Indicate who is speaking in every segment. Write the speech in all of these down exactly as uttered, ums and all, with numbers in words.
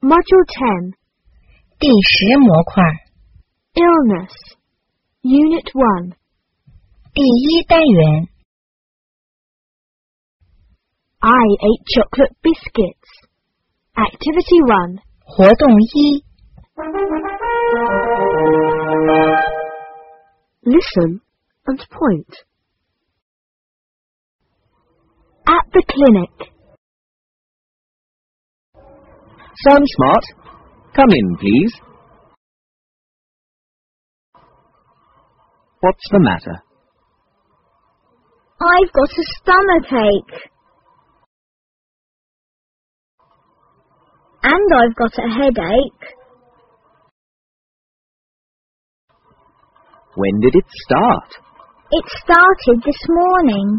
Speaker 1: Module ten.
Speaker 2: 第十模块
Speaker 1: Illness. Unit one.
Speaker 2: 第一单元
Speaker 1: I ate chocolate biscuits. Activity one.
Speaker 2: 活动一
Speaker 1: Listen and point. At the clinic.
Speaker 3: Sam Smart, come in, please. What's the matter?
Speaker 1: I've got a stomachache. And I've got a headache.
Speaker 3: When did it start?
Speaker 1: It started this morning.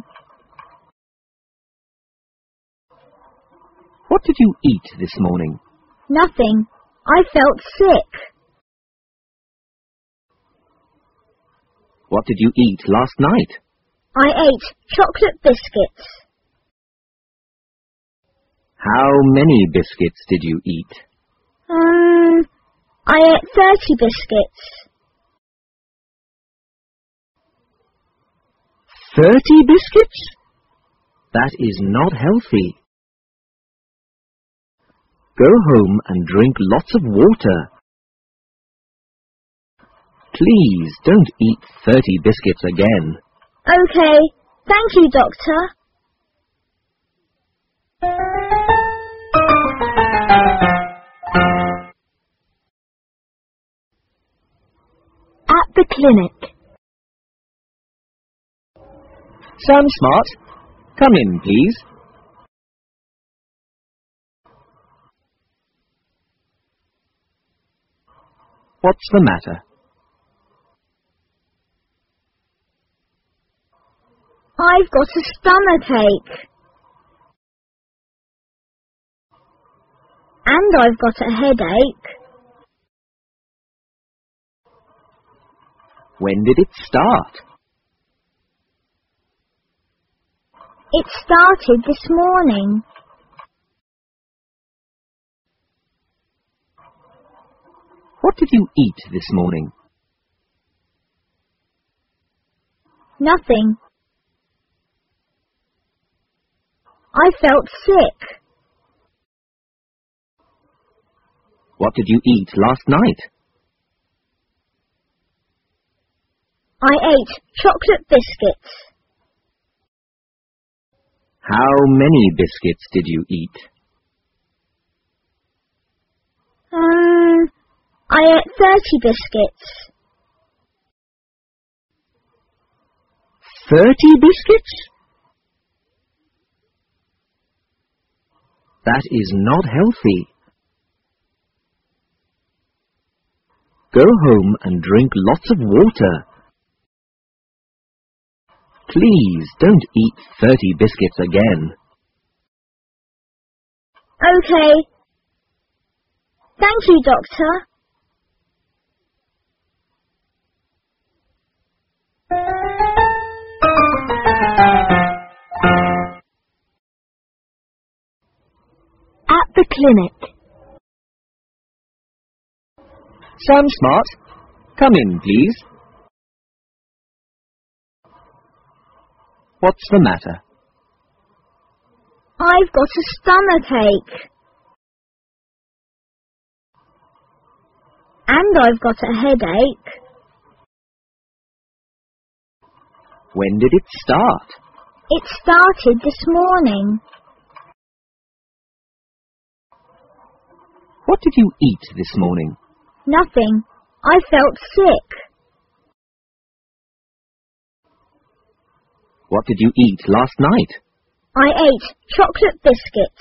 Speaker 3: What did you eat this morning?
Speaker 1: Nothing. I felt sick.
Speaker 3: What did you eat last night?
Speaker 1: I ate chocolate biscuits.
Speaker 3: How many biscuits did you eat?
Speaker 1: Um, I ate thirty biscuits.
Speaker 3: Thirty biscuits? That is not healthy. Go home and drink lots of water. Please don't eat thirty biscuits again.
Speaker 1: Okay. Thank you, Doctor. At the clinic.
Speaker 3: Sam Smart, come in, please. What's the matter?
Speaker 1: I've got a stomachache. And I've got a headache.
Speaker 3: When did it start?
Speaker 1: It started this morning.
Speaker 3: What did you eat this morning?
Speaker 1: Nothing. I felt sick.
Speaker 3: What did you eat last night?
Speaker 1: I ate chocolate biscuits.
Speaker 3: How many biscuits did you eat?
Speaker 1: Um, I ate thirty biscuits.
Speaker 3: Thirty biscuits? That is not healthy. Go home and drink lots of water. Please don't eat thirty biscuits again.
Speaker 1: Okay. Thank you, Doctor. At the clinic.
Speaker 3: Sam Smart, come in, please. What's the matter?
Speaker 1: I've got a stomachache. And I've got a headache.
Speaker 3: When did it start?
Speaker 1: It started this morning.
Speaker 3: What did you eat this morning?
Speaker 1: Nothing. I felt sick.
Speaker 3: What did you eat last night?
Speaker 1: I ate chocolate biscuits.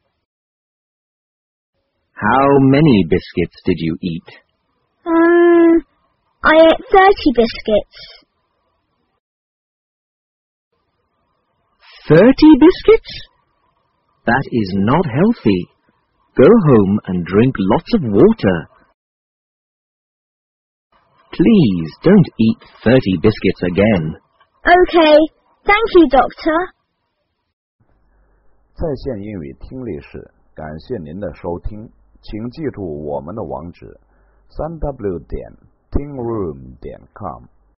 Speaker 3: How many biscuits did you eat?
Speaker 1: Um, I ate thirty biscuits.
Speaker 3: Thirty biscuits? That is not healthy. Go home and drink lots of water. Please don't eat thirty biscuits again.
Speaker 1: Okay. Thank you, Doctor.
Speaker 4: 在线英语听力室，感谢您的收听。 请记住我们的网址：三 w 点 tingroom 点 com。